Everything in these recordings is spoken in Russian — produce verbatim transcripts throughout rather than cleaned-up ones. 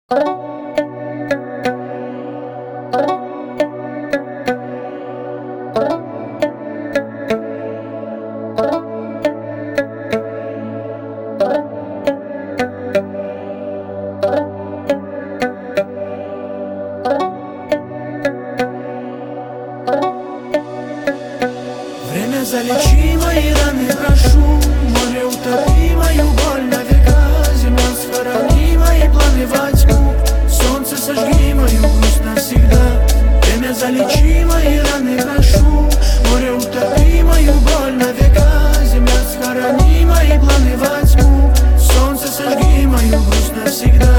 Время залечи мои раны, прошу. Море утопи мою боль на века. Земля схорони мои планы во тьму. Солнце сожги мою грусть навсегда. Время залечи мои раны, прошу. Море утопи мою боль на века. Земля схорони мои планы во тьму. Солнце сожги мою грусть навсегда.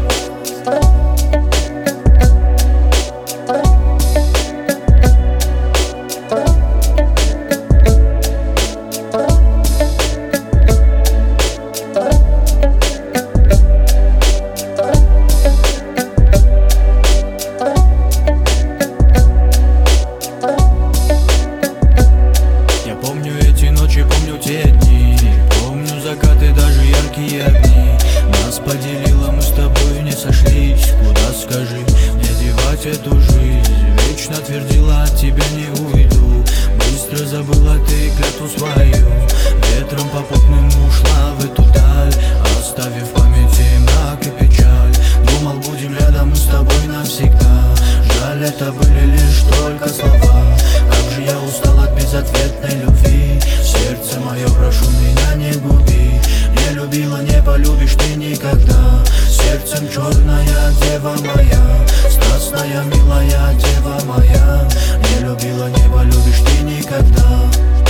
Помню те дни, помню закаты, даже яркие огни. Нас поделило, мы с тобой не сошлись. Куда, скажи, мне девать эту жизнь? Вечно твердила, от тебя не уйду. Быстро забыла ты клятву свою. Ветром попутным ушла в эту даль, оставив в памяти мрак и печаль. Думал, будем рядом мы с тобой навсегда. Жаль, это были лишь только слова. Как же я устал от безответной любви. Сердце мое, прошу, меня не губи. Не любила, не полюбишь ты никогда. Сердцем черная дева моя, страстная, милая дева моя. Не любила, не полюбишь ты никогда.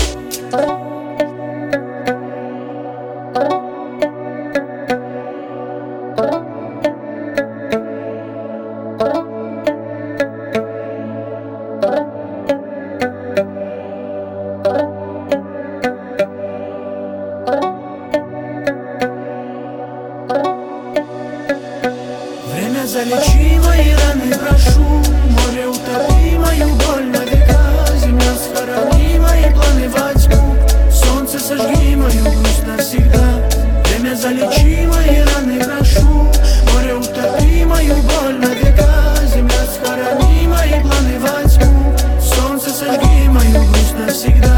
Время залечи мои раны, прошу. Море утопи мою боль на века. Земля схорони мои планы во тьму. Солнце сожги мою грусть навсегда. Время залечи мои раны, прошу. Море утопи мою боль на века. Земля схорони мои планы во тьму. Солнце сожги мою грусть навсегда.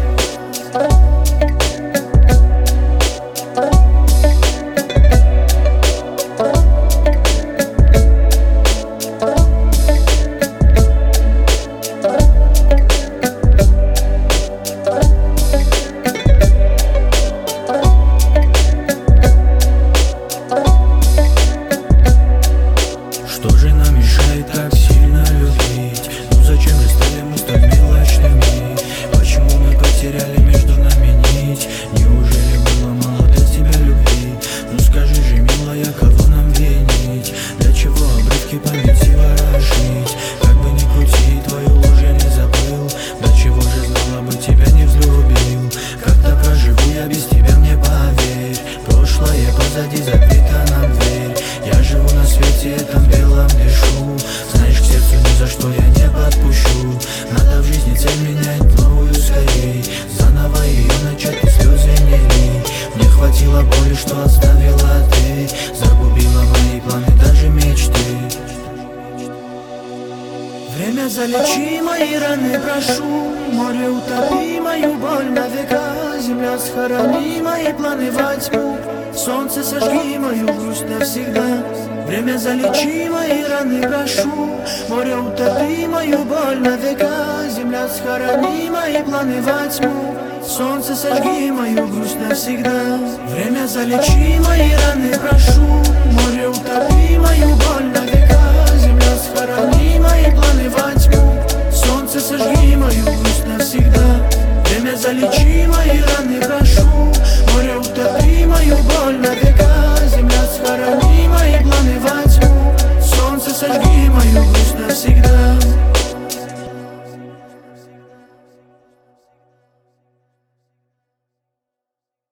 Что же нам мешает так сильно любить? Ну зачем же стали мы столь мелочными? Почему мы потеряли между нами нить? Неужели было мало для тебя любви? Ну скажи же, милая, кого нам винить? Для чего обрывки памяти ворошить? Как бы ни крути, твою ложь я не забыл. До чего же знала бы тебя не взлюбил? Как-то проживу я без тебя, мне поверь. Прошлое позади, закрыта нам дверь. Я живу на свете этом белом, дышу. Знаешь, к сердцу ни за что я не подпущу. Надо в жизни цель менять новую скорей. Заново ее начать и слезы не лей. Мне хватило боли, что оставила ты. Загубила мои планы, даже мечты. Время залечи мои раны, прошу. Море утопи мою боль на века. Земля схорони мои планы во тьму. Солнце сожги мою грусть навсегда. Время залечи мои раны, прошу. Море утопи мою боль на века. Земля схорони мои планы во тьму. Солнце сожги мою грусть навсегда. Время залечи мои раны, прошу. Море утопи мою боль на века. Земля схорони мои планы во тьму. Солнце сожги мою грусть навсегда. Время залечи мои раны, прошу. Море утопи мою боль на века. Земля схорони